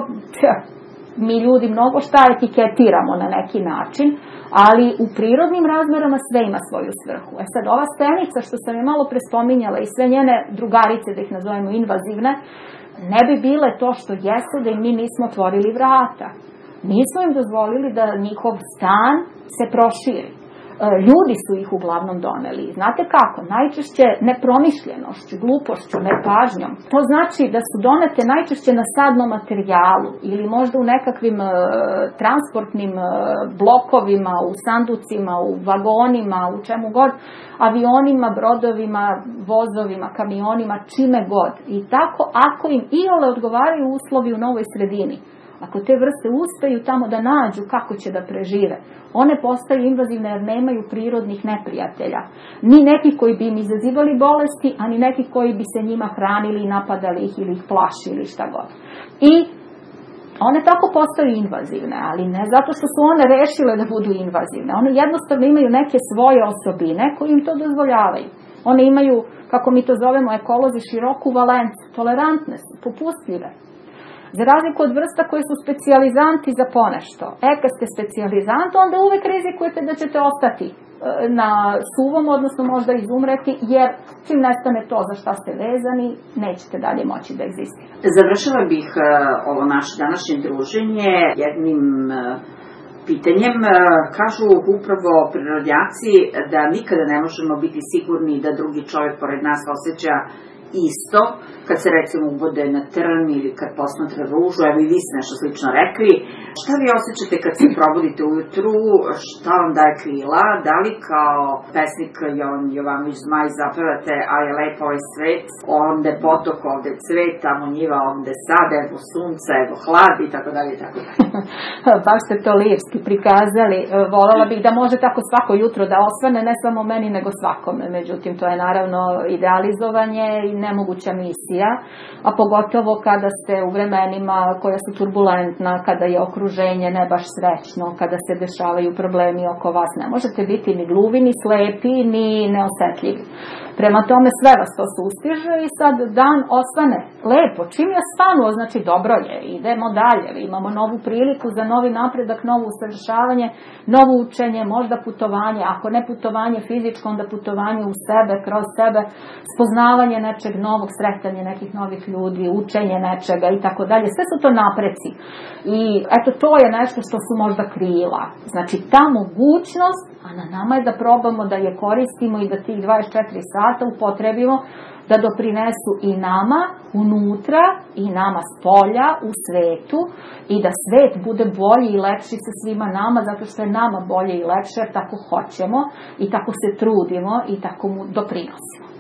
mi ljudi mnogo šta etiketiramo na neki način, ali u prirodnim razmerama sve ima svoju svrhu. E sad, ova stenica što sam je malo prespominjala i sve njene drugarice, da ih nazovemo invazivne, ne bi bile to što jesu da im mi nismo otvorili vrata. Nismo im dozvolili da njihov stan se proširi. Ljudi su ih uglavnom doneli. Znate kako? Najčešće nepromišljenošću, glupošću, nepažnjom. To znači da su donete najčešće na sadnom materijalu ili možda u nekakvim e, transportnim e, blokovima, u sanducima, u vagonima, u čemu god, avionima, brodovima, vozovima, kamionima, čime god. I tako, ako im iole odgovaraju uslovi u novoj sredini, ako te vrste uspeju tamo da nađu kako će da prežive, one postaju invazivne jer nemaju prirodnih neprijatelja. Ni neki koji bi im izazivali bolesti, a ni neki koji bi se njima hranili i napadali ih ili ih plašili, šta god. I one tako postaju invazivne, ali ne zato što su one rešile da budu invazivne. One jednostavno imaju neke svoje osobine koje im to dozvoljavaju. One imaju, kako mi to zovemo ekolozi, široku valencu, tolerantne su, popustljive. Za razliku od vrsta koje su specijalizanti za ponešto. E, kad ste specijalizant, onda uvek rizikujete da ćete ostati na suvom, odnosno možda izumreti, jer čim nestane to za šta ste vezani, nećete dalje moći da egzistirate. Završila bih ovo naše današnje druženje jednim pitanjem. Kažu upravo prirodnjaci da nikada ne možemo biti sigurni da drugi čovjek pored nas osjeća isto, kad se recimo ubode na trn ili kad posmatra ružu, evo i vi ste nešto slično rekli. Šta vi osjećate kad se probudite ujutru, šta vam daje krila, da li kao pesnik Jovan Jovanović Zmaj zapevate a je lep ovaj svet, onda je potok, ovde je cvet, tamo njiva, ovde sad, evo sunce, evo hlad i tako dalje i tako dalje. Baš ste to lirski prikazali. Volela bih da može tako svako jutro da osvane, ne samo meni nego svakome, međutim to je naravno idealizovanje i nemoguća misija, a pogotovo kada ste u vremenima koja su turbulentna, kada je okruženje ne baš srećno, kada se dešavaju problemi oko vas. Ne možete biti ni gluvi, ni slepi, ni neosetljivi. Prema tome sve vas to sustiže i sad dan osvane lepo. Čim je svanuo, znači dobro je, idemo dalje, imamo novu priliku za novi napredak, novo usavršavanje, novo učenje, možda putovanje, ako ne putovanje fizičko, onda putovanje u sebe, kroz sebe, spoznavanje nečeg novog, sretanje nekih novih ljudi, učenje nečega i tako dalje. Sve su to napreci. I eto, to je nešto što su možda krila. Znači, ta mogućnost, a na nama je da probamo da je koristimo i da tih dvadeset četiri sata upotrebimo da doprinesu i nama unutra i nama s polja u svetu i da svet bude bolji i lepši sa svima nama zato što je nama bolje i lepše, tako hoćemo i tako se trudimo i tako mu doprinosimo.